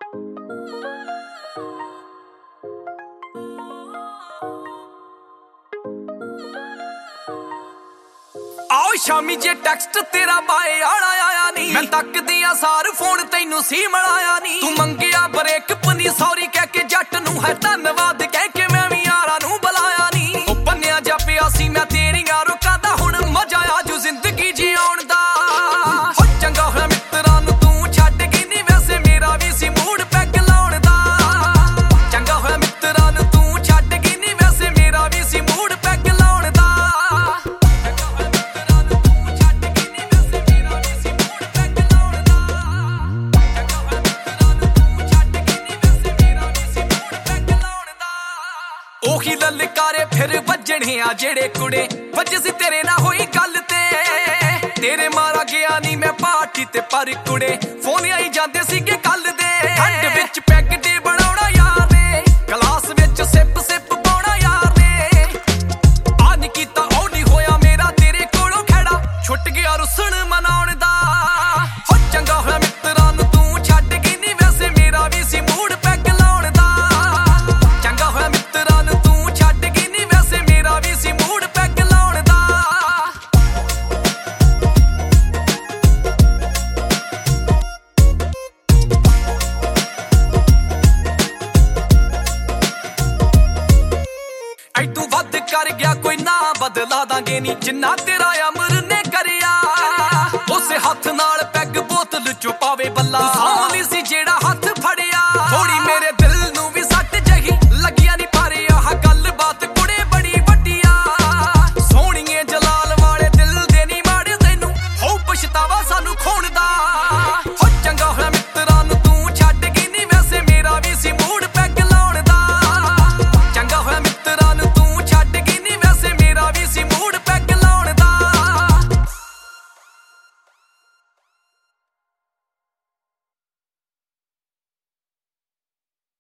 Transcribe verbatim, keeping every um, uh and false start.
आओ शामी जे टेक्स्ट तेरा बाए आला आया नी, मैं तकदी आ सार फोन तैनू सी मलाया नी। तू मंगिया ब्रेकअप नी सॉरी कह के जट नू है धन्नवाद कह के मैं भी यारा नू बुलाया नी। ओ बन्निया जा पिया सी मैं तेरियां रुकां दा हुण मजा आ जू जिंदगी जीउण दा। हो चंगा होया मित्तरां नू तू छड्ड गई नी, वैसे मेरा भी सी मूड पैग लाउण दा। चंगा होया मित्तरां नू तू छड्ड गई नी, वैसे मेरा भी सी मूड पैग लाउण दा। ओही ललकारे फिर वजने आ जेड़े कुड़े वज सी तेरे ना होई गल ते। तेरे मारा गया नी मैं पार्टी ते पर कुड़े फोन आई जांदे सीगे कल दे। ठंड विच पैग दे बनाउणा यार ने, गलास विच सिप सिप पाउणा यार ने। आ नी कीता ओ नी होया मेरा तेरे कोलों खैड़ा, छुट गया रुसन मनाउण दा। हो चंगा होया मित्तरां नू तू छड्ड गई नी, वैसे मेरा भी सी मूड पैग लाउण दा। चंगा होया मित्तरां नू तू छड्ड गई नी, वैसे मेरा भी सी मूड पैग लाउण दा। ऐ तू वध कर गया कोई ना बदला दांगे नी, जिन्ना तेरा